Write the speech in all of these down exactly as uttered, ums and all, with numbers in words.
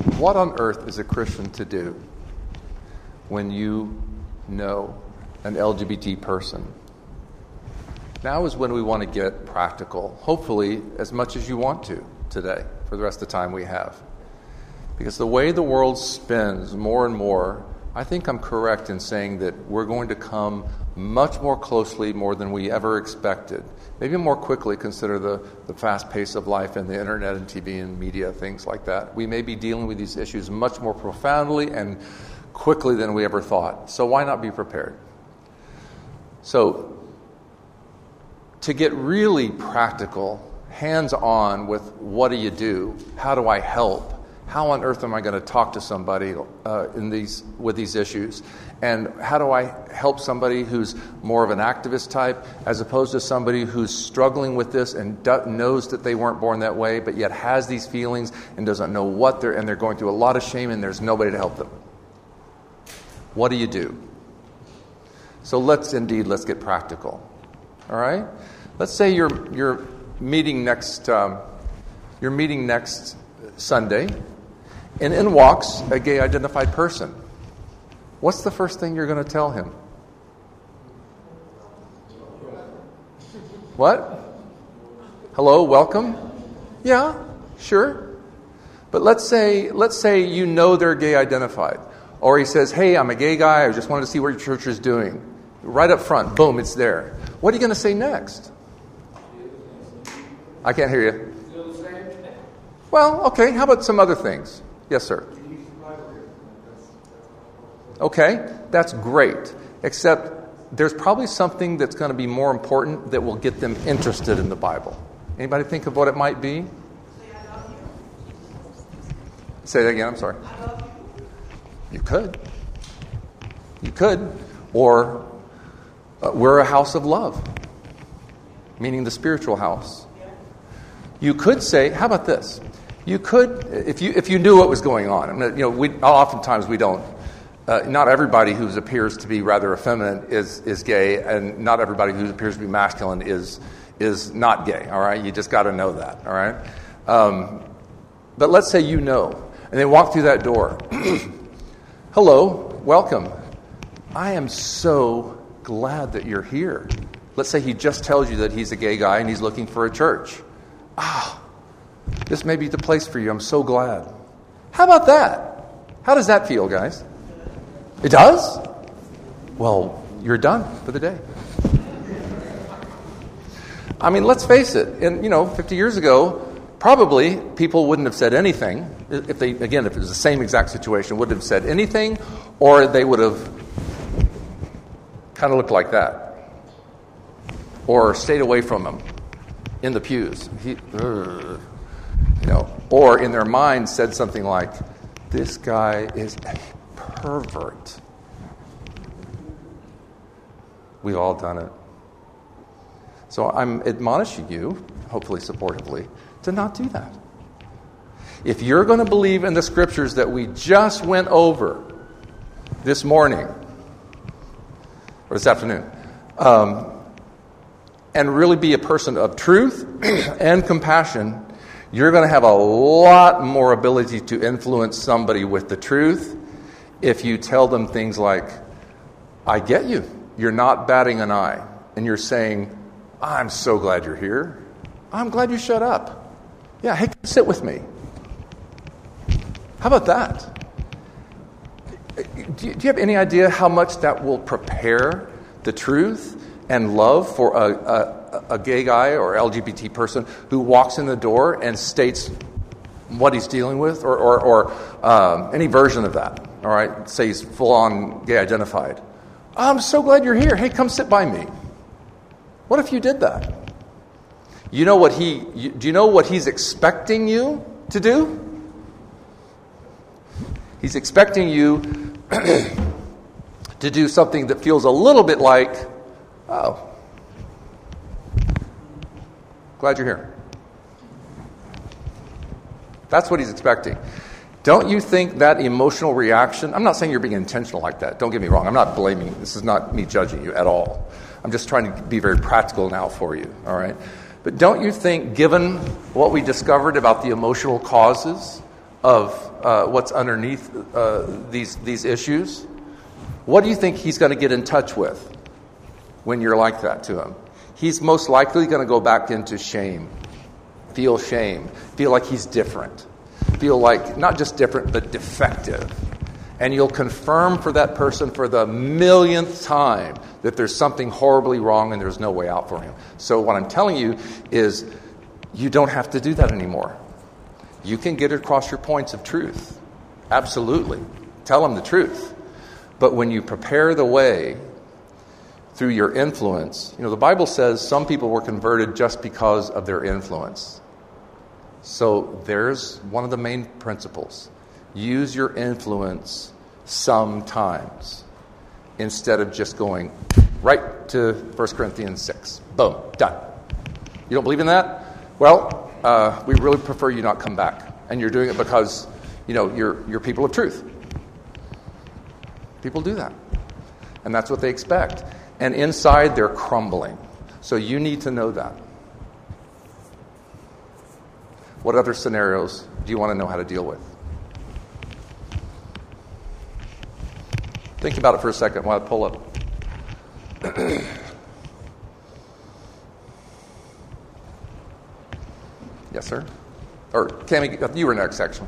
What on earth is a Christian to do when you know an L G B T person? Now is when we want to get practical, hopefully as much as you want to today, for the rest of the time we have. Because the way the world spins more and more, I think I'm correct in saying that we're going to come much more closely, more than we ever expected. Maybe more quickly, consider the, the fast pace of life and the internet and T V and media, things like that. We may be dealing with these issues much more profoundly and quickly than we ever thought. So why not be prepared? So, to get really practical, hands-on with what do you do, how do I help, how on earth am I going to talk to somebody uh, in these with these issues, and how do I help somebody who's more of an activist type as opposed to somebody who's struggling with this and do- knows that they weren't born that way, but yet has these feelings and doesn't know what they're, and they're going through a lot of shame and there's nobody to help them. What do you do? So let's indeed, let's get practical. All right? Let's say you're you're meeting next um, you're meeting next Sunday, and in walks a gay identified person. What's the first thing you're going to tell him? What? Hello, welcome? Yeah, sure. But let's say let's say you know they're gay identified. Or he says, hey, I'm a gay guy, I just wanted to see what your church is doing. Right up front, boom, it's there. What are you going to say next? I can't hear you. Well, okay, how about some other things? Yes, sir. Okay, that's great. Except there's probably something that's going to be more important that will get them interested in the Bible. Anybody think of what it might be? Say that again, I'm sorry. You could. You could. Or uh, we're a house of love, meaning the spiritual house. You could say, how about this? You could, if you if you knew what was going on. I mean, you know, we oftentimes we don't. Uh, not everybody who appears to be rather effeminate is is gay, and not everybody who appears to be masculine is is not gay. All right, you just got to know that. All right, um, but let's say you know, and they walk through that door. Hello, welcome. I am so glad that you're here. Let's say he just tells you that he's a gay guy and he's looking for a church. Ah, this may be the place for you. I'm so glad. How about that? How does that feel, guys? It does? Well, you're done for the day. I mean, let's face it. And, you know, fifty years ago, probably people wouldn't have said anything. If they, again, if it was the same exact situation, wouldn't have said anything, or they would have kind of looked like that, or stayed away from him in the pews. He, uh, you know, or in their mind said something like, "This guy is a pervert." We've all done it. So I'm admonishing you, hopefully supportively, to not do that. If you're going to believe in the scriptures that we just went over this morning, or this afternoon, um, and really be a person of truth and compassion, you're going to have a lot more ability to influence somebody with the truth if you tell them things like, I get you. You're not batting an eye. And you're saying, I'm so glad you're here. I'm glad you shut up. Yeah, hey, sit with me. How about that? Do you, do you have any idea how much that will prepare the truth and love for a, a, a gay guy or L G B T person who walks in the door and states what he's dealing with, or, or, or um, any version of that? All right, say he's full-on gay identified. I'm so glad you're here. Hey, come sit by me. What if you did that? You know what he? You, do you know what he's expecting you to do? He's expecting you to do something that feels a little bit like, oh, glad you're here. That's what he's expecting. Don't you think that emotional reaction, I'm not saying you're being intentional like that. Don't get me wrong. I'm not blaming. This is not me judging you at all. I'm just trying to be very practical now for you, all right? But don't you think, given what we discovered about the emotional causes of uh, what's underneath uh, these these issues, what do you think he's going to get in touch with when you're like that to him? He's most likely going to go back into shame, feel shame, feel like he's different, feel like not just different, but defective. And you'll confirm for that person for the millionth time that there's something horribly wrong and there's no way out for him. So what I'm telling you is you don't have to do that anymore. You can get across your points of truth. Absolutely. Tell them the truth. But when you prepare the way through your influence, you know, the Bible says some people were converted just because of their influence. So there's one of the main principles. Use your influence sometimes instead of just going right to First Corinthians six. Boom, done. You don't believe in that? Well, uh, we really prefer you not come back. And you're doing it because, you know, you're you're people of truth. People do that. And that's what they expect. And inside, they're crumbling. So you need to know that. What other scenarios do you want to know how to deal with? Think about it for a second while I pull up. Yes, sir? Or, Cammie, you were next, actually.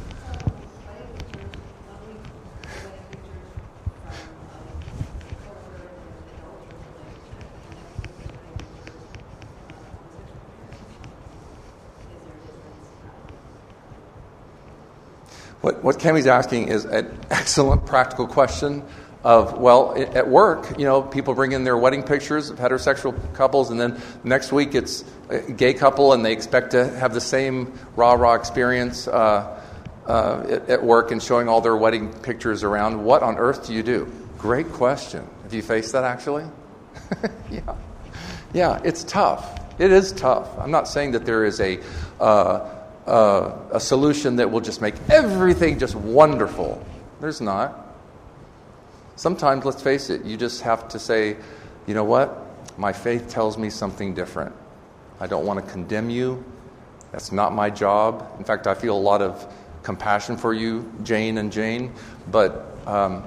What, what Cammie's asking is an excellent practical question of, well, at work, you know, people bring in their wedding pictures of heterosexual couples, and then next week it's a gay couple, and they expect to have the same rah-rah experience uh, uh, at, at work and showing all their wedding pictures around. What on earth do you do? Great question. Have you faced that, actually? yeah. Yeah, it's tough. It is tough. I'm not saying that there is a... Uh, Uh, a solution that will just make everything just wonderful. There's not. Sometimes, let's face it, you just have to say, you know what? My faith tells me something different. I don't want to condemn you. That's not my job. In fact, I feel a lot of compassion for you, Jane and Jane. But, um,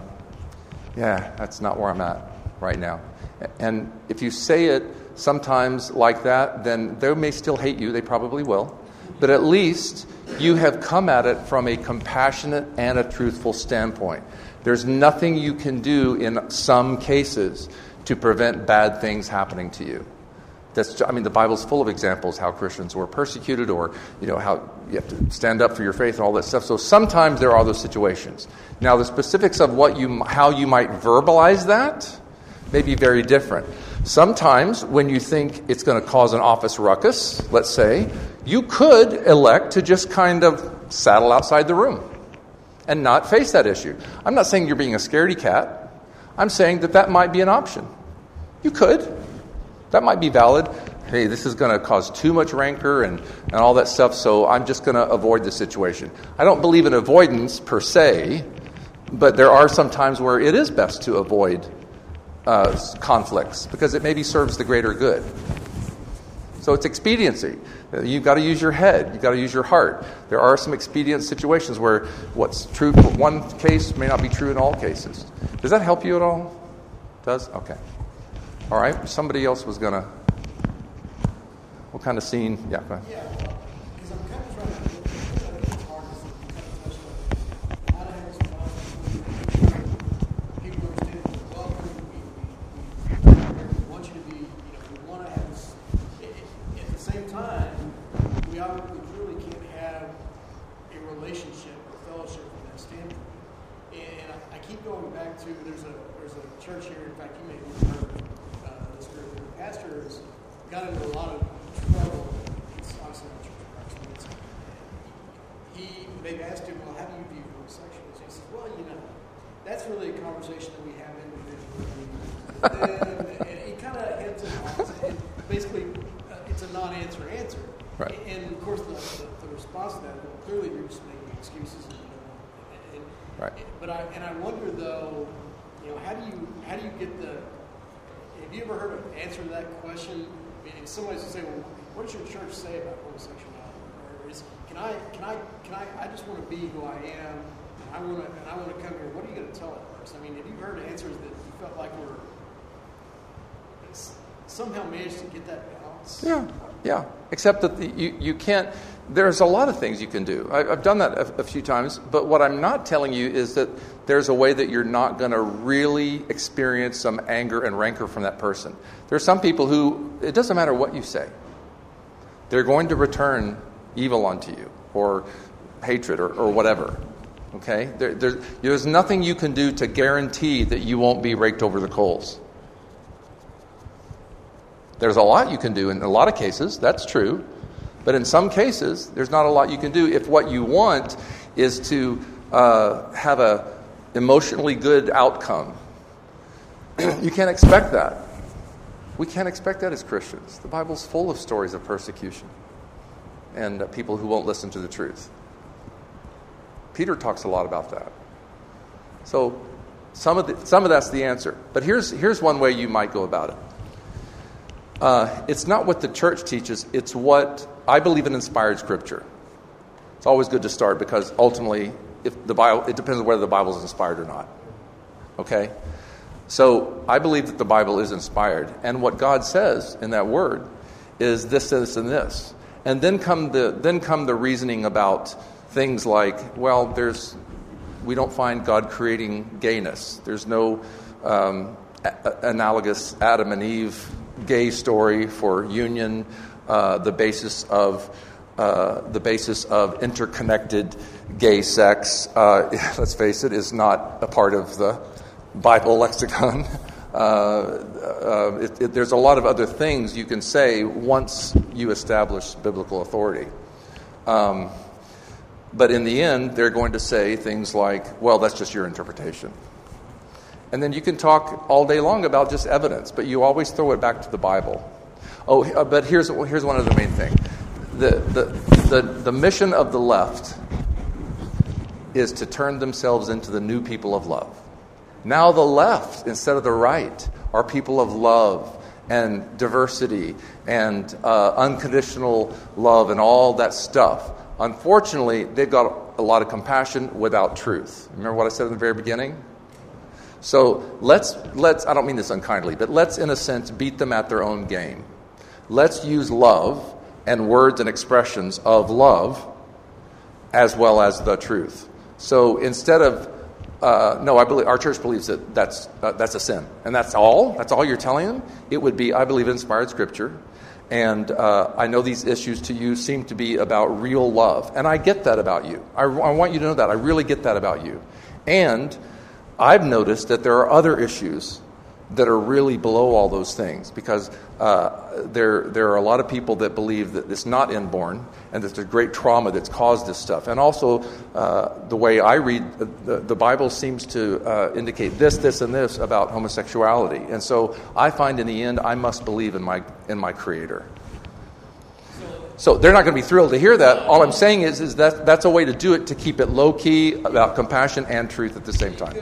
yeah, that's not where I'm at right now. And if you say it sometimes like that, then they may still hate you. They probably will. But at least you have come at it from a compassionate and a truthful standpoint. There's nothing you can do in some cases to prevent bad things happening to you. That's, I mean, the Bible's full of examples how Christians were persecuted, or, you know, how you have to stand up for your faith and all that stuff. So sometimes there are those situations. Now, the specifics of what you, how you might verbalize that may be very different. Sometimes when you think it's going to cause an office ruckus, let's say, you could elect to just kind of saddle outside the room and not face that issue. I'm not saying you're being a scaredy cat. I'm saying that that might be an option. You could. That might be valid. Hey, this is going to cause too much rancor and, and all that stuff, so I'm just going to avoid the situation. I don't believe in avoidance per se, but there are some times where it is best to avoid uh, conflicts because it maybe serves the greater good. So it's expediency. You've got to use your head. You've got to use your heart. There are some expedient situations where what's true for one case may not be true in all cases. Does that help you at all? Does? Okay. All right. Somebody else was going to... What kind of scene? Yeah, go ahead. Yeah, because I'm kind of trying to... It's hard to touch on how to have responsibility. People understand we're welcome. We, we, we want you to be... You know, we want to have this... At the same time, we obviously really can't have a relationship or fellowship from that standpoint. And I, I keep going back to there's a there's a church here. In fact, you may have heard of uh, this group. The pastor has got into a lot of trouble. It's obviously not church practice. He they've asked him, well, how do you view homosexuals? He says, well, you know, that's really a conversation that we have individually. and, and he kind of heads it off. And basically, uh, it's a non-answer answer. Right. And of course, the, the, the response to that, well, clearly you're just making excuses. And, and, and, Right. But I and I wonder though, you know, how do you how do you get the? Have you ever heard an answer to that question? I mean, somebody's going to say, well, what does your church say about homosexuality? Or is, can I, can I, can I, I just want to be who I am, and I want to, and I want to come here. What are you going to tell that person? I mean, have you heard answers that you felt like were somehow managed to get that balance? Yeah, yeah. Except that the, you, you can't, there's a lot of things you can do. I, I've done that a, a few times, but what I'm not telling you is that there's a way that you're not going to really experience some anger and rancor from that person. There are some people who, it doesn't matter what you say, they're going to return evil unto you, or hatred, or, or whatever. Okay? There, there, there's nothing you can do to guarantee that you won't be raked over the coals. There's a lot you can do in a lot of cases, that's true. But in some cases, there's not a lot you can do if what you want is to uh, have a emotionally good outcome. You can't expect that. We can't expect that as Christians. The Bible's full of stories of persecution and uh, people who won't listen to the truth. Peter talks a lot about that. So some of the, some of that's the answer. But here's here's one way you might go about it. Uh, it's not what the church teaches. It's what I believe in inspired Scripture. It's always good to start because ultimately, if the Bible, it depends on whether the Bible is inspired or not. Okay? So I believe that the Bible is inspired. And what God says in that word is this, this, and this. And then come the then come the reasoning about things like, well, there's we don't find God creating gayness. There's no um, a- analogous Adam and Eve gay story for union. Uh, the basis of uh, the basis of interconnected gay sex, uh, let's face it, is not a part of the Bible lexicon. Uh, uh, it, it, there's a lot of other things you can say once you establish biblical authority. Um, but in the end, they're going to say things like, well, that's just your interpretation. And then you can talk all day long about just evidence, but you always throw it back to the Bible. Oh, but here's here's one other main thing. The, the, the, the mission of the left is to turn themselves into the new people of love. Now the left, instead of the right, are people of love and diversity and uh, unconditional love and all that stuff. Unfortunately, they've got a lot of compassion without truth. Remember what I said in the very beginning? So let's, let's I don't mean this unkindly, but let's, in a sense, beat them at their own game. Let's use love and words and expressions of love as well as the truth. So instead of Uh, no, I believe our church believes that that's uh, that's a sin, and that's all. That's all you're telling them. It would be, I believe, inspired Scripture, and uh, I know these issues to you seem to be about real love, and I get that about you. I, I want you to know that I really get that about you, and I've noticed that there are other issues that are really below all those things, because uh, there there are a lot of people that believe that it's not inborn and that there's great trauma that's caused this stuff. And also, uh, the way I read the, the Bible seems to uh, indicate this, this, and this about homosexuality. And so I find in the end I must believe in my in my Creator. So they're not going to be thrilled to hear that. All I'm saying is, is that that's a way to do it, to keep it low key about compassion and truth at the same time.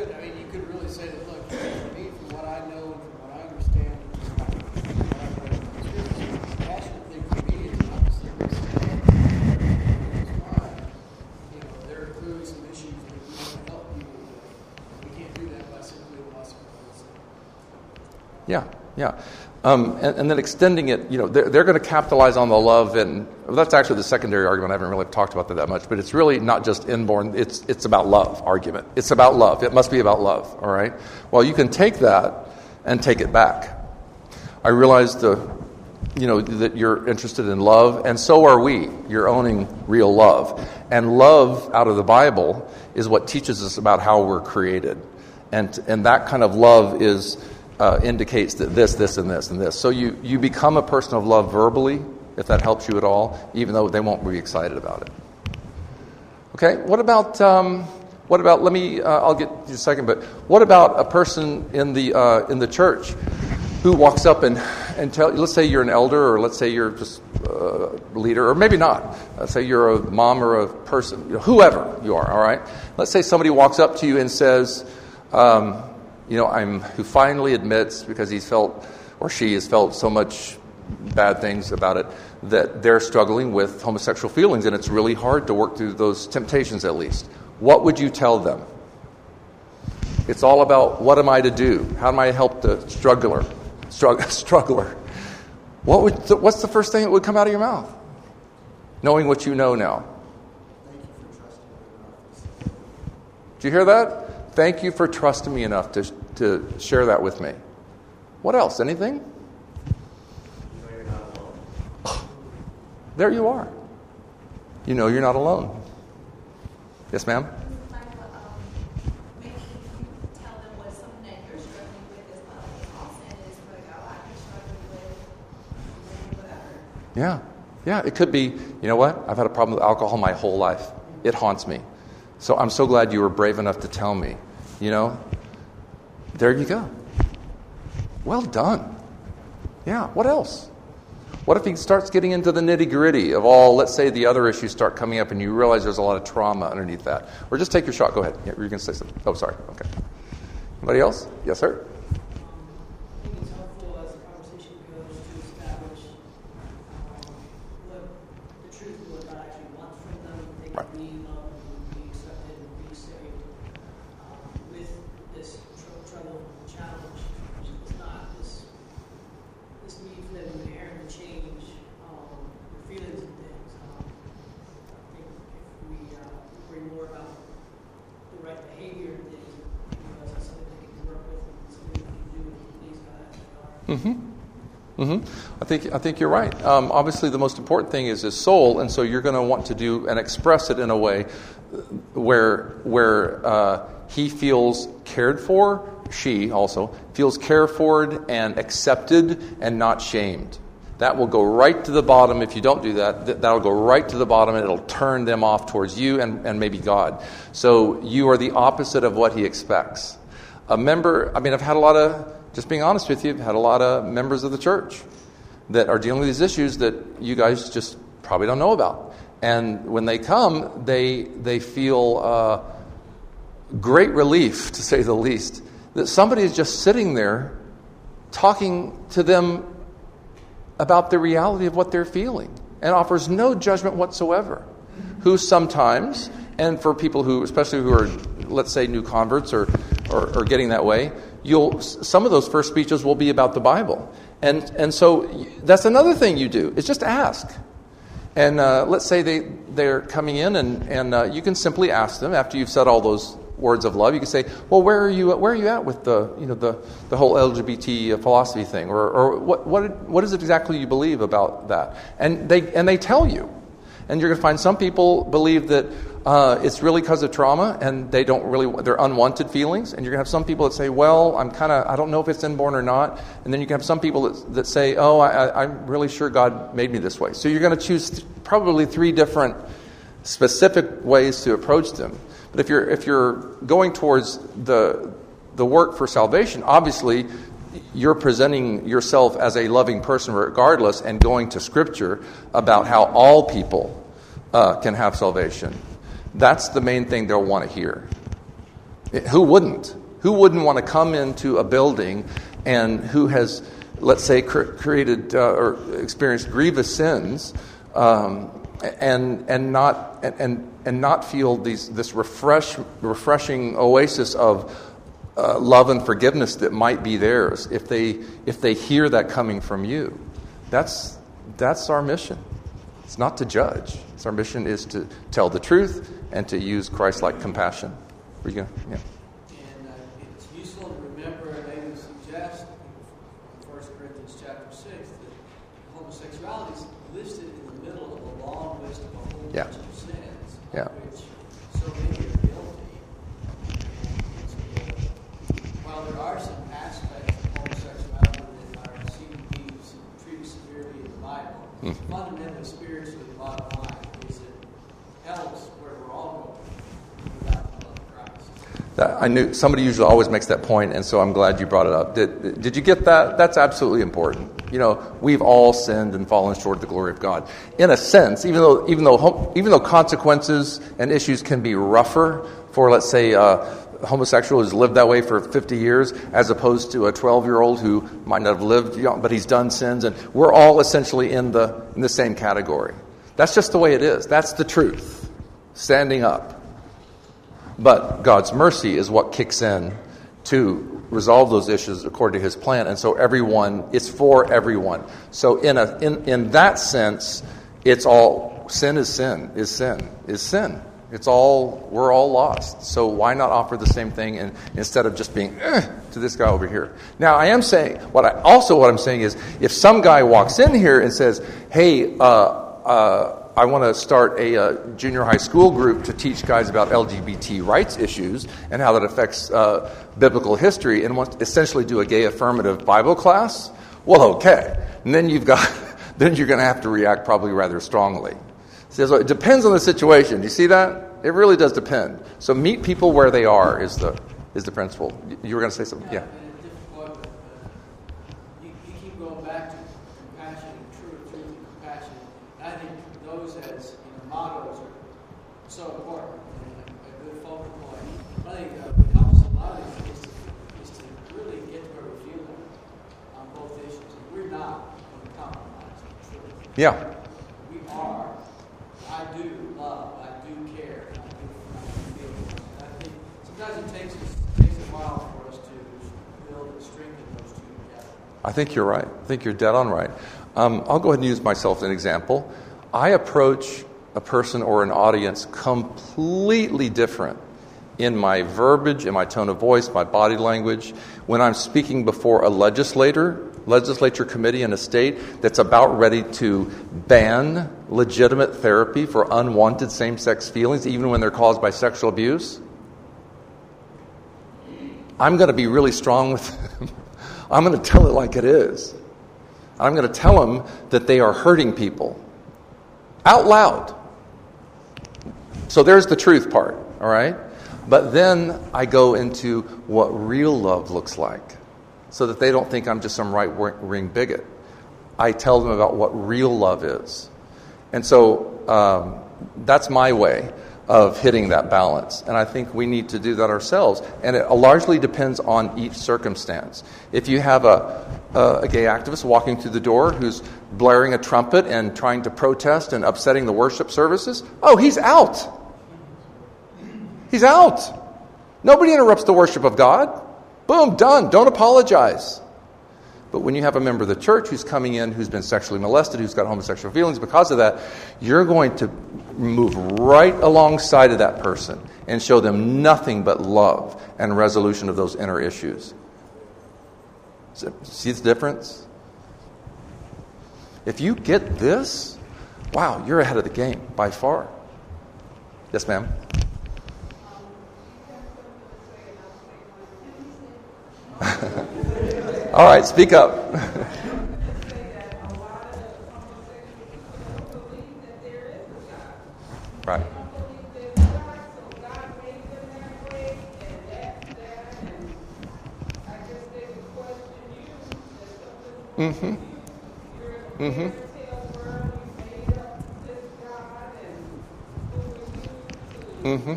Yeah, yeah. Um, and, and then extending it, you know, they're, they're going to capitalize on the love, and well, that's actually the secondary argument. I haven't really talked about that that much, but it's really not just inborn. It's it's about love argument. It's about love. It must be about love, all right? Well, you can take that and take it back. I realize the, you know, that you're interested in love, and so are we. You're owning real love. And love out of the Bible is what teaches us about how we're created. And and that kind of love is... Uh, indicates that this, this, and this, and this. So you, you become a person of love verbally, if that helps you at all, even though they won't be excited about it. Okay, what about, um, what about, let me, uh, I'll get to you in a second, but what about a person in the uh, in the church who walks up and, and tell, let's say you're an elder, or let's say you're just a leader, or maybe not. Let's say you're a mom or a person, you know, whoever you are, all right? Let's say somebody walks up to you and says, um, you know, I'm who finally admits, because he's felt, or she has felt so much bad things about it, that they're struggling with homosexual feelings, and it's really hard to work through those temptations at least. What would you tell them? It's all about, what am I to do? How am I to help the struggler? Strugg- struggler. What would th- what's the first thing that would come out of your mouth? Knowing what you know now. Did you hear that? Thank you for trusting me enough to to share that with me. What else? Anything? You know you're not alone. There you are. You know you're not alone. Yes, ma'am? Yeah. Yeah, it could be, you know what? I've had a problem with alcohol my whole life. It haunts me. So I'm so glad you were brave enough to tell me. You know? There you go. Well done. Yeah, what else? What if he starts getting into the nitty-gritty of all, let's say the other issues start coming up and you realize there's a lot of trauma underneath that? Or just take your shot. Go ahead. Yeah, you're going to say something. Oh, sorry. Okay. Anybody else? Yes, sir? Mm-hmm. Mm-hmm. I think I think you're right. Um, obviously, the most important thing is his soul, and so you're going to want to do and express it in a way where where uh, he feels cared for. She also feels cared for and accepted and not shamed. That will go right to the bottom. If you don't do that, th- that'll go right to the bottom, and it'll turn them off towards you and, and maybe God. So you are the opposite of what he expects. A member. I mean, I've had a lot of. Just being honest with you, I've had a lot of members of the church that are dealing with these issues that you guys just probably don't know about. And when they come, they they feel uh, great relief, to say the least, that somebody is just sitting there talking to them about the reality of what they're feeling and offers no judgment whatsoever. Who sometimes, and for people who, especially who are, let's say, new converts or or, or getting that way, You'll some of those first speeches will be about the Bible, and and so that's another thing you do is just ask. And uh, let's say they they're coming in, and and uh, you can simply ask them after you've said all those words of love. You can say, well, where are you where are you at with the you know the, the whole L G B T philosophy thing, or or what what what is it exactly you believe about that? And they and they tell you, and you're going to find some people believe that. Uh, it's really because of trauma, and they don't really, they're unwanted feelings. And you're going to have some people that say, well, I'm kind of, I don't know if it's inborn or not. And then you can have some people that, that say, oh, I, I'm really sure God made me this way. So you're going to choose th- probably three different specific ways to approach them. But if you're if you're going towards the the work for salvation, obviously you're presenting yourself as a loving person regardless, and going to Scripture about how all people uh, can have salvation. That's the main thing they'll want to hear. Who wouldn't? Who wouldn't want to come into a building and who has, let's say, cr- created uh, or experienced grievous sins, um, and and not and and not feel these this refresh refreshing oasis of uh, love and forgiveness that might be theirs if they if they hear that coming from you. That's that's our mission. It's not to judge. It's our mission is to tell the truth and to use Christ-like compassion. Were you going? Yeah. And uh, it's useful to remember, and I would suggest, in First Corinthians chapter six, that homosexuality is listed in the middle of a long list of a whole Yeah. bunch of sins, Yeah. which so many are guilty. And while there are some aspects of homosexuality that are seen to be treated severely in the Bible, Mm. fundamentally, spiritually, the bottom line is that hell is where we're all going without the love of Christ. That, I knew somebody usually always makes that point, and so I'm glad you brought it up. Did Did you get that? That's absolutely important. You know, we've all sinned and fallen short of the glory of God. In a sense, even though even though even though consequences and issues can be rougher for, let's say, uh, homosexual who's lived that way for fifty years as opposed to a twelve-year-old who might not have lived, you know, but he's done sins. And we're all essentially in the in the same category. That's just the way it is. That's the truth. Standing up. But God's mercy is what kicks in to resolve those issues according to his plan. And so everyone, it's for everyone. So in a in, in that sense, it's all, sin is sin, is sin, is sin. It's all, we're all lost. So why not offer the same thing and, instead of just being eh, to this guy over here? Now I am saying, what I also what I'm saying is, if some guy walks in here and says, hey, uh, uh, I want to start a uh, junior high school group to teach guys about L G B T rights issues and how that affects uh, biblical history, and want to essentially do a gay affirmative Bible class, well, okay. And then you've got, then you're going to have to react probably rather strongly. So it depends on the situation. Do you see that? It really does depend. So meet people where they are is the is the principle. You were going to say something? Yeah. So important and a good focal point. I think uh, what helps a lot of it is to, is to really get to where we feel that on both issues. And we're not going to compromise on truth. Yeah. We are. I do love. I do care. And I do, I do feel. And I think sometimes it takes us takes a while for us to build and strengthen those two together. I think you're right. I think you're dead on right. Um, I'll go ahead and use myself as an example. I approach a person or an audience completely different in my verbiage, in my tone of voice, my body language. When I'm speaking before a legislator, legislature committee in a state that's about ready to ban legitimate therapy for unwanted same-sex feelings, even when they're caused by sexual abuse, I'm going to be really strong with them. I'm going to tell it like it is. I'm going to tell them that they are hurting people out loud. So there's the truth part, all right? But then I go into what real love looks like so that they don't think I'm just some right-wing bigot. I tell them about what real love is. And so um, that's my way of hitting that balance. And I think we need to do that ourselves. And it largely depends on each circumstance. If you have a, a, a gay activist walking through the door who's blaring a trumpet and trying to protest and upsetting the worship services, oh, he's out. He's out. Nobody interrupts the worship of God. Boom, done. Don't apologize. But when you have a member of the church who's coming in, who's been sexually molested, who's got homosexual feelings because of that, you're going to move right alongside of that person and show them nothing but love and resolution of those inner issues. See the difference? If you get this, wow, you're ahead of the game by far. Yes, ma'am? All right, speak up. Right. Mm-hmm. Mm-hmm. Mm-hmm.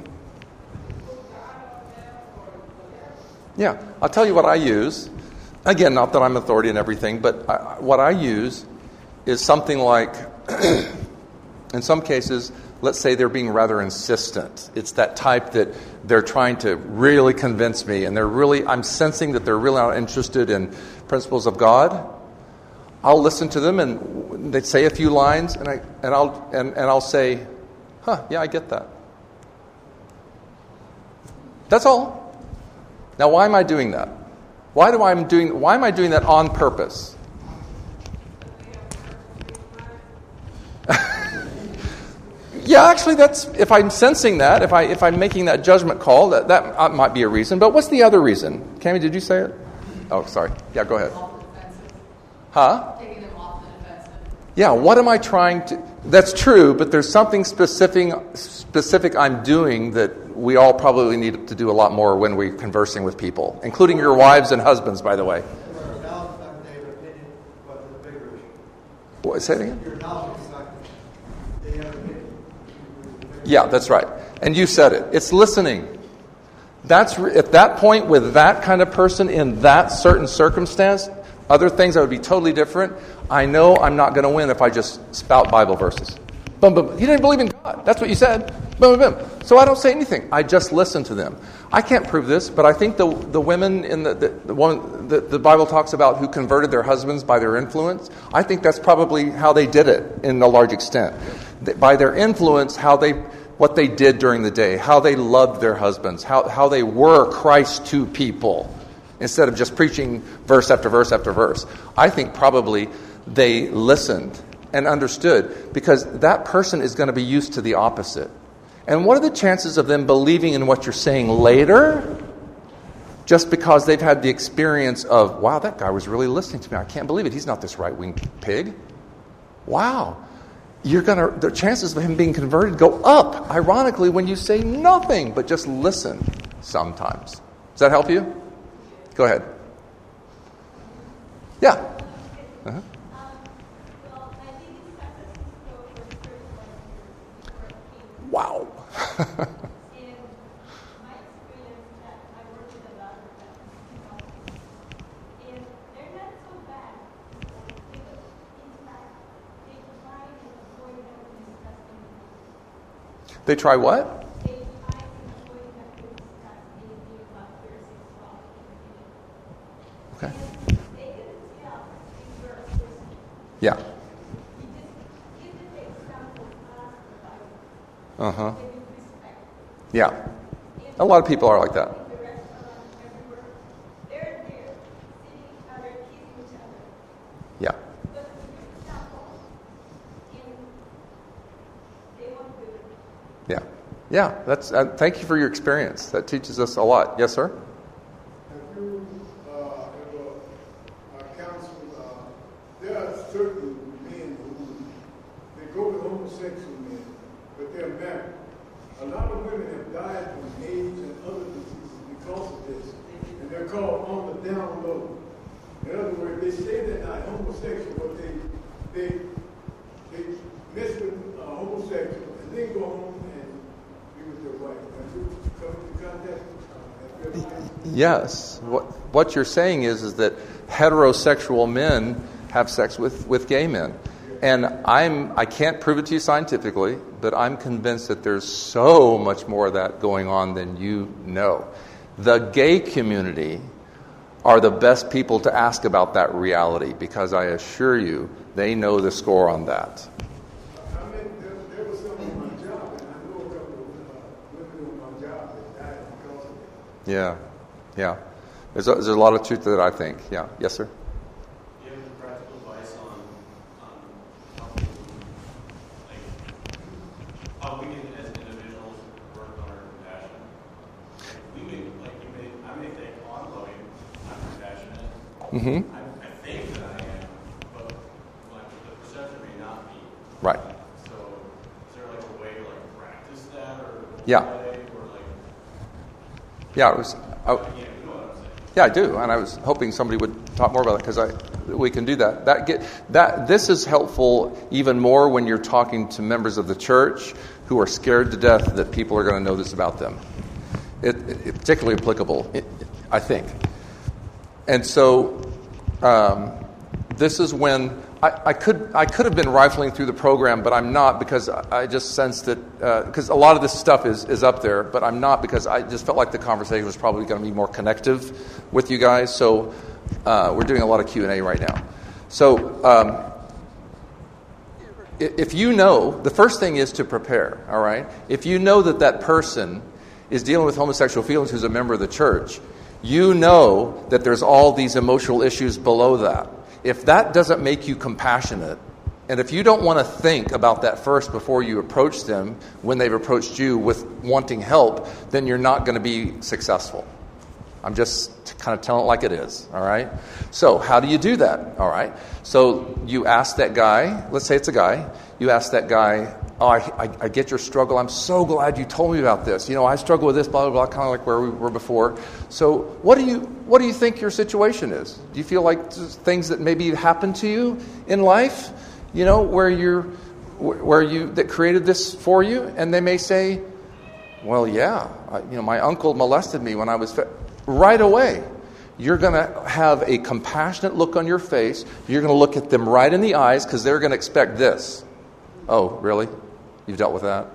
Yeah, I'll tell you what I use. Again, not that I'm authority in everything, but I, what I use is something like, in some cases, let's say they're being rather insistent. It's that type that they're trying to really convince me, and they're really, I'm sensing that they're really not interested in principles of God. I'll listen to them, and they say a few lines, and I and I'll and, and I'll say, "Huh, yeah, I get that." That's all. Now, why am I doing that? Why do I doing? Why am I doing that on purpose? Yeah, actually, that's if I'm sensing that, if I if I'm making that judgment call, that that might be a reason. But what's the other reason? Cami, did you say it? Oh, sorry. Yeah, go ahead. Huh? Taking them off the defensive. Yeah. What am I trying to? That's true, but there's something specific specific I'm doing that we all probably need to do a lot more when we're conversing with people, including your wives and husbands, by the way. What, say it again? Yeah, that's right. And you said it. It's listening. That's at that point with that kind of person in that certain circumstance, other things that would be totally different. I know I'm not going to win if I just spout Bible verses. Boom, boom. He didn't believe in God. That's what you said. Boom, boom, boom. So I don't say anything. I just listen to them. I can't prove this, but I think the the women in the the, the one that the Bible talks about who converted their husbands by their influence, I think that's probably how they did it in a large extent. By their influence, how they what they did during the day, how they loved their husbands, how how they were Christ to people, instead of just preaching verse after verse after verse. I think probably they listened and understood, because that person is going to be used to the opposite. And what are the chances of them believing in what you're saying later, just because they've had the experience of, wow, that guy was really listening to me. I can't believe it. He's not this right-wing pig. Wow. You're gonna the chances of him being converted go up, ironically, when you say nothing but just listen sometimes. Does that help you? Go ahead. Yeah. Uh-huh. Wow. They try what? Okay. Yeah. Uh-huh. Yeah. A lot of people are like that. Yeah. Yeah. Yeah. That's. Uh, thank you for your experience. That teaches us a lot. Yes, sir? Have you uh, ever uh, counseled, uh, there are certain men who, they go with homosexual men, but they're married. A lot of women have died from AIDS and other diseases because of this, and they're called on the down low. In other words, they say they're not homosexual, but they they they mess with uh, homosexual and then go home and be with their wife. Have you come into contact? Uh, have you ever been? Yes. What what you're saying is is that heterosexual men have sex with, with gay men. And I'm I can't prove it to you scientifically, but I'm convinced that there's so much more of that going on than you know. The gay community are the best people to ask about that reality, because I assure you they know the score on that. I mean, there, there was some on my job, and I know a couple of uh, women on my job that died because of it. Yeah, yeah. There's a, there's a lot of truth to that, I think. Yeah. Yes, sir? Do you have any practical advice on, on how we, like, how we can, as individuals, work on our compassion? Like, we may, like you may, I may think, oh, I'm loving, I'm compassionate. Mm-hmm. I, I think that I am, but like, the perception may not be. Right. So, is there like a way to like practice that, or Yeah. way, or like? Yeah, it was. I, Yeah, you know what I'm saying. Yeah, I do, and I was hoping somebody would talk more about it, because I we can do that. That get that this is helpful even more when you're talking to members of the church who are scared to death that people are going to know this about them. It, it particularly applicable, it, I think. And so, um, this is when I, I could I could have been rifling through the program, but I'm not, because I, I just sensed that because uh, a lot of this stuff is, is up there, but I'm not, because I just felt like the conversation was probably going to be more connective with you guys. So uh, we're doing a lot of Q and A right now. So um, if you know, the first thing is to prepare. All right, if you know that that person is dealing with homosexual feelings, who's a member of the church, you know that there's all these emotional issues below that. If that doesn't make you compassionate, and if you don't want to think about that first before you approach them when they've approached you with wanting help, then you're not going to be successful. I'm just kind of telling it like it is, all right? So how do you do that, all right? So you ask that guy, let's say it's a guy, you ask that guy, oh, I, I, I get your struggle. I'm so glad you told me about this. You know, I struggle with this, blah, blah, blah, kind of like where we were before. So what do you what do you think your situation is? Do you feel like things that maybe happened to you in life, you know, where you're, where you, that created this for you? And they may say, Well, yeah. I, you know, my uncle molested me when I was fi-. Right away. You're going to have a compassionate look on your face. You're going to look at them right in the eyes because they're going to expect this. Oh, really? You've dealt with that?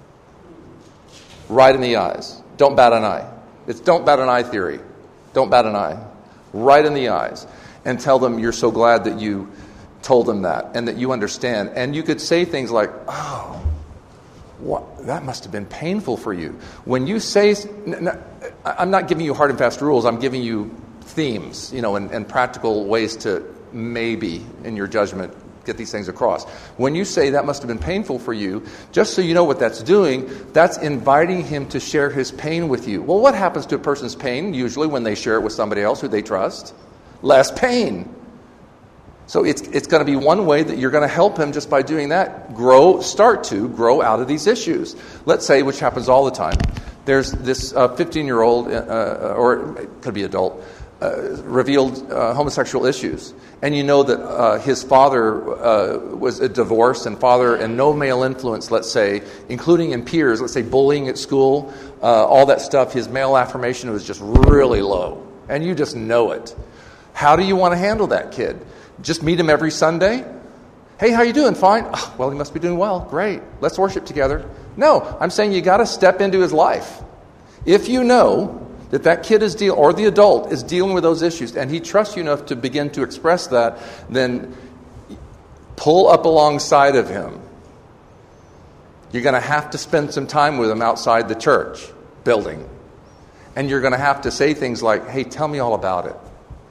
Right in the eyes. Don't bat an eye. It's don't bat an eye theory. Don't bat an eye. Right in the eyes. And tell them you're so glad that you told them that and that you understand. And you could say things like, oh, what, that must have been painful for you. When you say, I'm not giving you hard and fast rules. I'm giving you themes, you know, and, and practical ways to maybe, in your judgment, get these things across. When you say that must have been painful for you, just so you know what that's doing, that's inviting him to share his pain with you. Well, what happens to a person's pain usually when they share it with somebody else who they trust? Less pain. So it's it's going to be one way that you're going to help him just by doing that. Grow, start to grow out of these issues. Let's say, which happens all the time, there's this uh, fifteen-year-old, uh, or it could be adult, uh, revealed uh, homosexual issues. And you know that uh, his father uh, was a divorce and father and no male influence, let's say, including in peers, let's say bullying at school, uh, all that stuff, his male affirmation was just really low. And you just know it. How do you want to handle that kid? Just meet him every Sunday? Hey, how you doing? Fine. Oh, well, he must be doing well. Great. Let's worship together. No, I'm saying you got to step into his life. If you know that that kid is deal or the adult is dealing with those issues, and he trusts you enough to begin to express that, then pull up alongside of him. You're going to have to spend some time with him outside the church building. And you're going to have to say things like, hey, tell me all about it.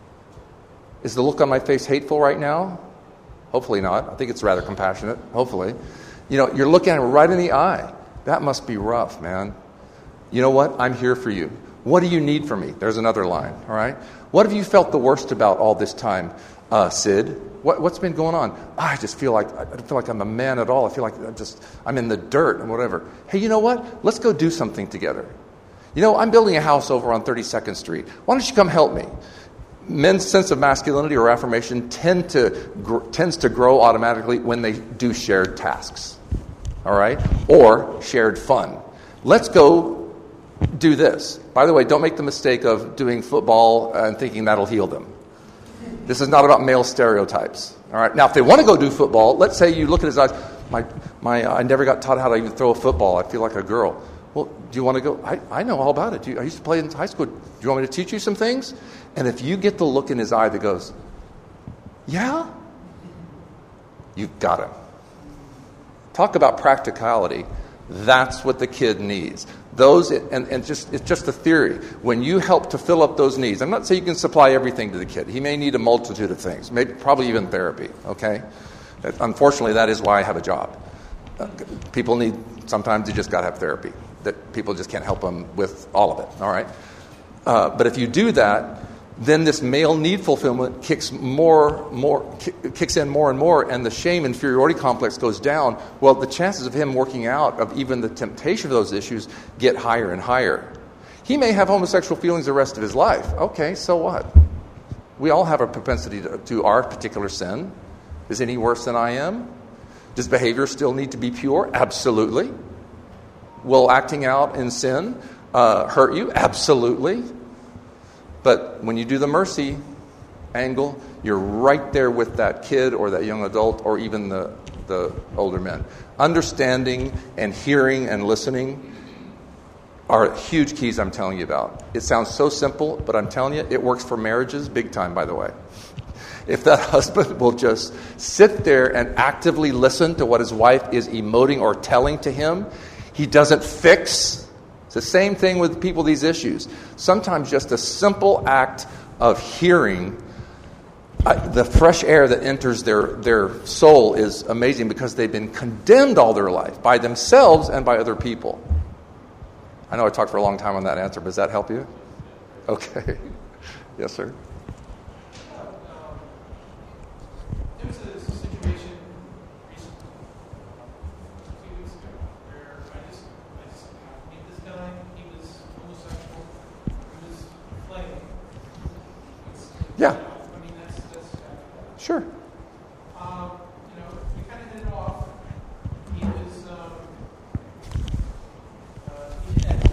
Is the look on my face hateful right now? Hopefully not. I think it's rather compassionate. Hopefully. You know, you're looking at him right in the eye. That must be rough, man. You know what? I'm here for you. What do you need from me? There's another line, all right? What have you felt the worst about all this time, uh, Sid? What, what's been going on? Oh, I just feel like I don't feel like I'm a man at all. I feel like I'm just I'm in the dirt and whatever. Hey, you know what? Let's go do something together. You know, I'm building a house over on thirty-second Street. Why don't you come help me? Men's sense of masculinity or affirmation tend to gr- tends to grow automatically when they do shared tasks, all right, or shared fun. Let's go do this. By the way, don't make the mistake of doing football and thinking that'll heal them. This is not about male stereotypes, all right. Now, if they want to go do football, let's say you look at his eyes. My my, I never got taught how to even throw a football. I feel like a girl. Well, do you want to go? I, I know all about it. Do you, I used to play in high school. Do you want me to teach you some things? And if you get the look in his eye that goes, yeah, you've got him. Talk about practicality. That's what the kid needs. Those and, and just it's just a theory. When you help to fill up those needs, I'm not saying you can supply everything to the kid. He may need a multitude of things, maybe probably even therapy. Okay, that, unfortunately, that is why I have a job. Uh, people need sometimes you just got to have therapy. That people just can't help them with all of it. All right, uh, but if you do that, then this male need fulfillment kicks more, more, kicks in more and more, and the shame inferiority complex goes down. Well, the chances of him working out of even the temptation of those issues get higher and higher. He may have homosexual feelings the rest of his life. Okay, so what? We all have a propensity to, to our particular sin. Is any worse than I am? Does behavior still need to be pure? Absolutely. Will acting out in sin uh, hurt you? Absolutely. But when you do the mercy angle, you're right there with that kid or that young adult or even the, the older men. Understanding and hearing and listening are huge keys I'm telling you about. It sounds so simple, but I'm telling you, it works for marriages big time, by the way. If that husband will just sit there and actively listen to what his wife is emoting or telling to him, he doesn't fix. It's the same thing with people with these issues. Sometimes just a simple act of hearing, uh, the fresh air that enters their, their soul is amazing because they've been condemned all their life by themselves and by other people. I know I talked for a long time on that answer, but does that help you? Okay. Yes, sir. There was a situation recently, a few weeks ago, where I just, I just happened to meet this guy. He was homosexual. He was playing. It's, Yeah. You know, I mean, that's that's. Uh, Sure. um, you know, we kind of hit it off. He was, um, uh, he had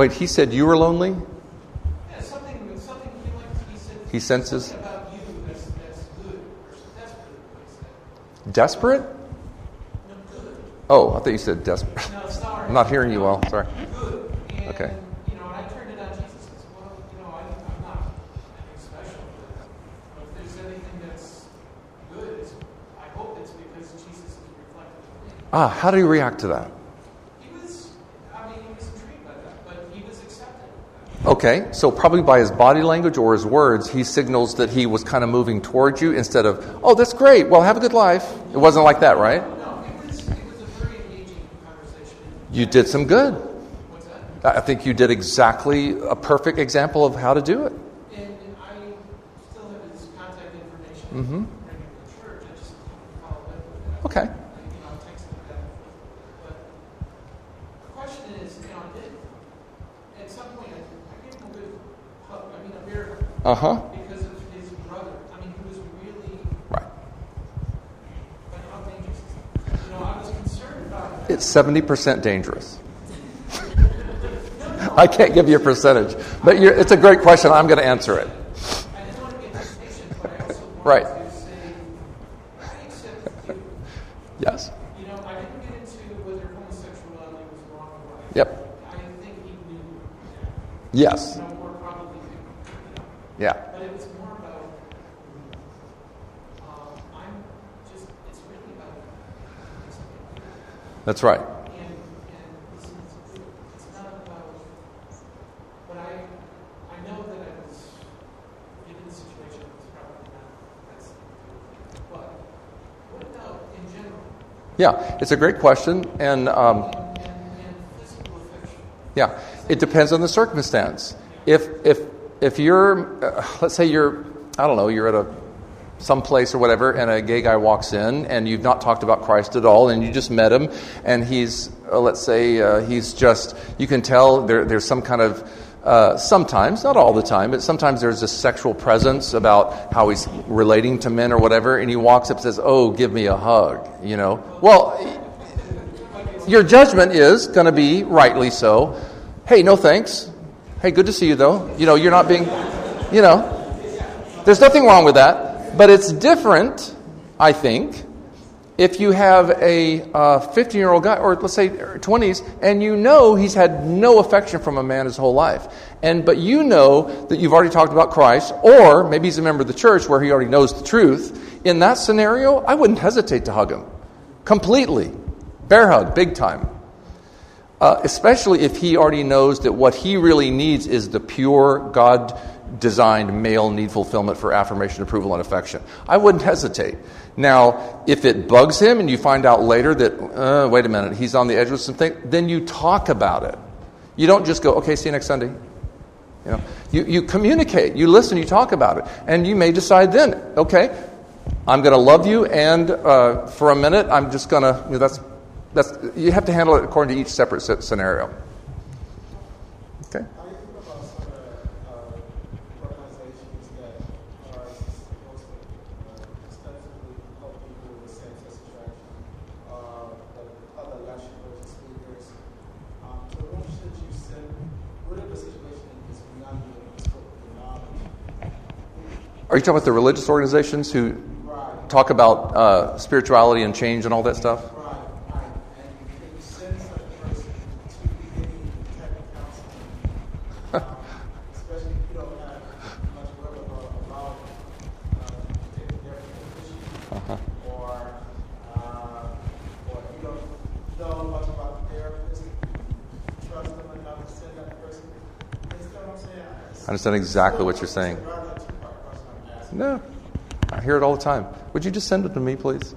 Wait, he said you were lonely? Yeah, something, something he, like, he said. He senses? Something about you that's, that's good or desperate, what he said. Desperate? No, good. Oh, I thought you said desperate. No, sorry. I'm not hearing you well. Sorry. Good. And, Okay. you know, and I turned it on Jesus and said, well, you know, I, I'm not anything special, but if there's anything that's good, it's, I hope it's because Jesus is reflected in me. Ah, how do you react to that? He was, I mean, he was intrigued by that, but he was accepting. Okay, so probably by his body language or his words, he signals that he was kind of moving towards you instead of, oh, that's great, well, have a good life. It wasn't like that, right? No, it was, it was a very engaging conversation. You did some good. What's that? I think you did exactly a perfect example of how to do it. And, and I still have his contact information. Mm-hmm. Bring him to church. I just follow up with that. Okay. I, you know, I text him back and forth. But the question is, you know, I did, at some point, I, I gave him a good hug. I mean, a bear hug. Uh-huh. Because of his brother. I mean, he was really, Right. but how dangerous is it? You know, I was concerned about that. It's seventy percent dangerous. I can't give you a percentage, but you're, it's a great question. I'm going to answer it. I didn't want to be impatient, but I also wanted Right. to say, I accept you. Yes. You know, I didn't get into whether homosexuality was wrong or right. Yep. I think he knew that. Yes. You know, more probably, you know. Yeah. But it was more about, um, I'm just, it's really about, That's right. and, and it's, it's, it's not about, but I, I know that I was, given the situation, it's probably not, that's, but what about in general? Yeah, it's a great question, and um, And, and, and physical affection. yeah, it depends on the circumstance. If if if you're, uh, let's say you're, I don't know, you're at a some place or whatever, and a gay guy walks in, and you've not talked about Christ at all, and you just met him, and he's, uh, let's say, uh, he's just, you can tell there, there's some kind of, uh, sometimes, not all the time, but sometimes there's a sexual presence about how he's relating to men or whatever, and he walks up and says, oh, give me a hug, you know. Well, your judgment is going to be, rightly so, hey, no thanks. Hey, good to see you, though. You know, you're not being, you know, there's nothing wrong with that. But it's different, I think, if you have a uh, fifteen-year-old guy, or let's say twenties, and you know he's had no affection from a man his whole life. And but you know that you've already talked about Christ, or maybe he's a member of the church where he already knows the truth. In that scenario, I wouldn't hesitate to hug him. Completely. Bear hug, big time. Uh, especially if he already knows that what he really needs is the pure, God-designed male need fulfillment for affirmation, approval, and affection. I wouldn't hesitate. Now, if it bugs him and you find out later that, uh, wait a minute, he's on the edge of something, then you talk about it. You don't just go, okay, see you next Sunday. You know, you, you communicate, you listen, you talk about it. And you may decide then, okay, I'm going to love you, and uh, for a minute, I'm just going to, you know, that's That's, you have to handle it according to each separate scenario. Okay? How do you think about some of the uh, organizations that are supposed to uh, extensively help people with same-sex attraction, uh, like other lecturers and speakers? Um, to whom should you send? Whatever the situation is, beyond the knowledge. Are you talking about the religious organizations who Right. talk about uh, spirituality and change and all that stuff? I understand exactly what you're saying. No, I hear it all the time. Would you just send it to me, please?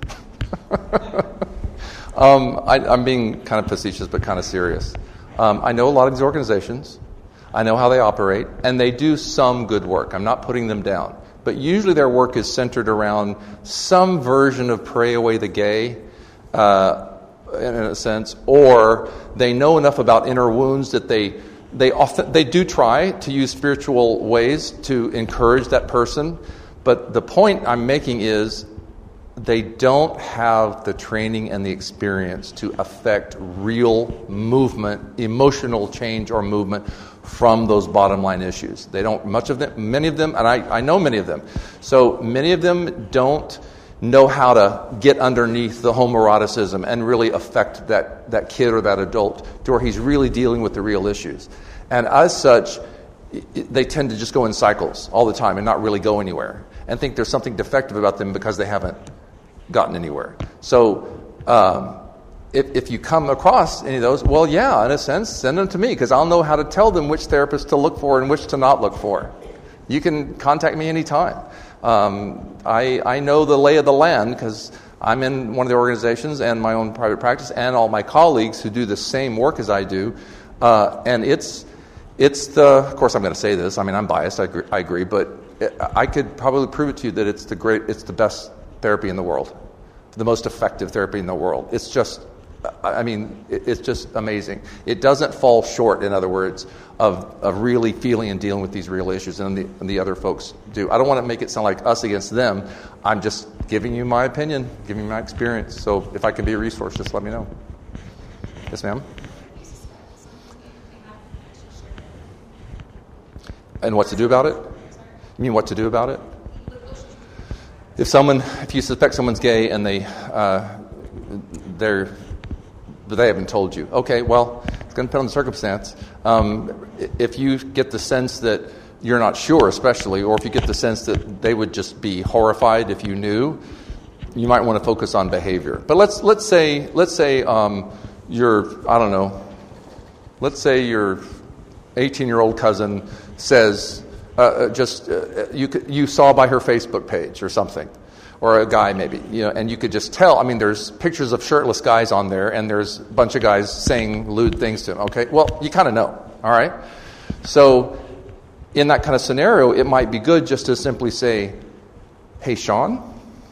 um, I, I'm being kind of facetious, but kind of serious. Um, I know a lot of these organizations. I know how they operate, and they do some good work. I'm not putting them down. But usually their work is centered around some version of pray away the gay, uh, in a sense, or they know enough about inner wounds that they they often they do try to use spiritual ways to encourage that person. But the point I'm making is they don't have the training and the experience to affect real movement, emotional change or movement from those bottom line issues. They don't, much of them, many of them, and I, I know many of them. So many of them don't know how to get underneath the homoeroticism and really affect that, that kid or that adult to where he's really dealing with the real issues. And as such, they tend to just go in cycles all the time and not really go anywhere and think there's something defective about them because they haven't gotten anywhere. So um, if, if you come across any of those, well, yeah, in a sense, send them to me because I'll know how to tell them which therapist to look for and which to not look for. You can contact me anytime. Um, I, I know the lay of the land because I'm in one of the organizations and my own private practice and all my colleagues who do the same work as I do. Uh, and it's it's the, of course I'm going to say this, I mean I'm biased, I agree, I agree but it, I could probably prove it to you that it's the great, it's the best therapy in the world, the most effective therapy in the world. It's just, I mean, it, it's just amazing. It doesn't fall short, in other words, of, of really feeling and dealing with these real issues, and the, and the other folks do. I don't want to make it sound like us against them. I'm just giving you my opinion, giving you my experience. So if I can be a resource, just let me know. Yes, ma'am? And what to do about it? You mean what to do about it? If someone, if you suspect someone's gay and they, uh, they're, they haven't told you, okay, well, it's going to depend on the circumstance. Um, if you get the sense that you're not sure, especially, or if you get the sense that they would just be horrified if you knew, you might want to focus on behavior. But let's let's say let's say um, your I don't know, let's say your eighteen-year-old cousin says. Uh, just uh, you you saw by her Facebook page or something, or a guy maybe, you know, and you could just tell. I mean, there's pictures of shirtless guys on there, and there's a bunch of guys saying lewd things to him. Okay, well, you kind of know, all right. So, in that kind of scenario, it might be good just to simply say, "Hey, Sean,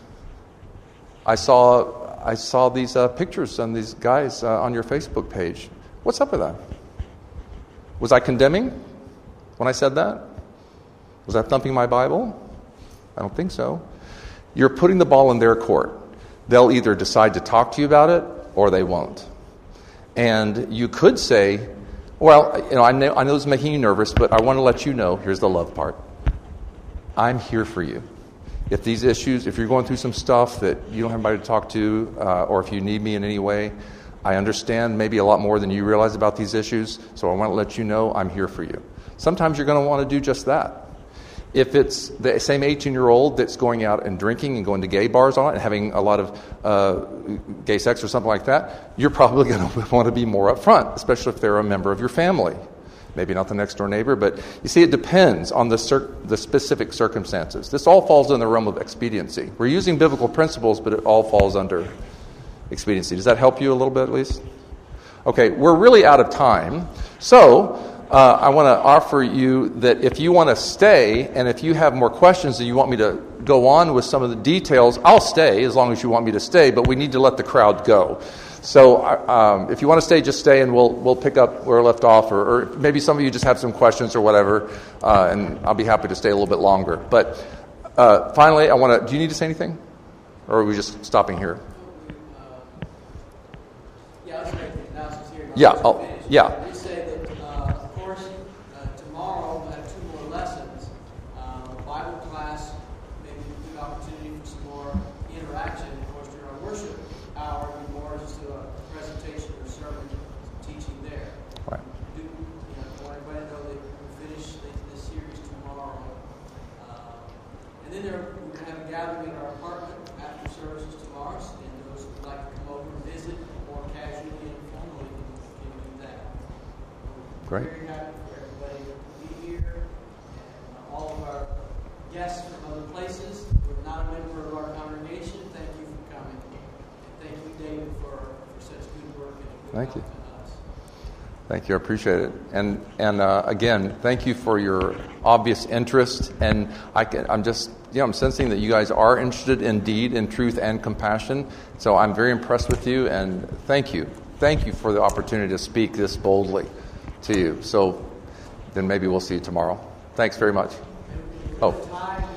I saw I saw these uh, pictures and these guys uh, on your Facebook page. What's up with that? Was I condemning when I said that? Was I thumping my Bible? I don't think so." You're putting the ball in their court. They'll either decide to talk to you about it or they won't. And you could say, well, you know, I know, I know this is making you nervous, but I want to let you know, here's the love part. I'm here for you. If these issues, if you're going through some stuff that you don't have anybody to talk to, uh, or if you need me in any way, I understand maybe a lot more than you realize about these issues, so I want to let you know I'm here for you. Sometimes you're going to want to do just that. If it's the same eighteen-year-old that's going out and drinking and going to gay bars on it and having a lot of uh, gay sex or something like that, you're probably going to want to be more upfront, especially if they're a member of your family. Maybe not the next-door neighbor, but you see, it depends on the cir- the specific circumstances. This all falls in the realm of expediency. We're using biblical principles, but it all falls under expediency. Does that help you a little bit at least? Okay, we're really out of time, so... Uh, I want to offer you that if you want to stay, and if you have more questions and you want me to go on with some of the details, I'll stay as long as you want me to stay, but we need to let the crowd go. So um, if you want to stay, just stay, and we'll we'll pick up where we left off, or, or maybe some of you just have some questions or whatever, uh, and I'll be happy to stay a little bit longer. But uh, finally, I want to, do you need to say anything? Or are we just stopping here? Yeah, I'll say now since here. Yeah, oh, yeah. Great. Very happy for everybody to be here, and all of our guests from other places who are not a member of our congregation. Thank you for coming, and thank you, David, for, for such good work and good thank you. help to us. Thank you. I appreciate it. And and uh, again, thank you for your obvious interest. And I can, I'm just, you know, I'm sensing that you guys are interested indeed in truth and compassion. So I'm very impressed with you. And thank you. Thank you for the opportunity to speak this boldly to you. So then maybe we'll see you tomorrow. Thanks very much. Oh.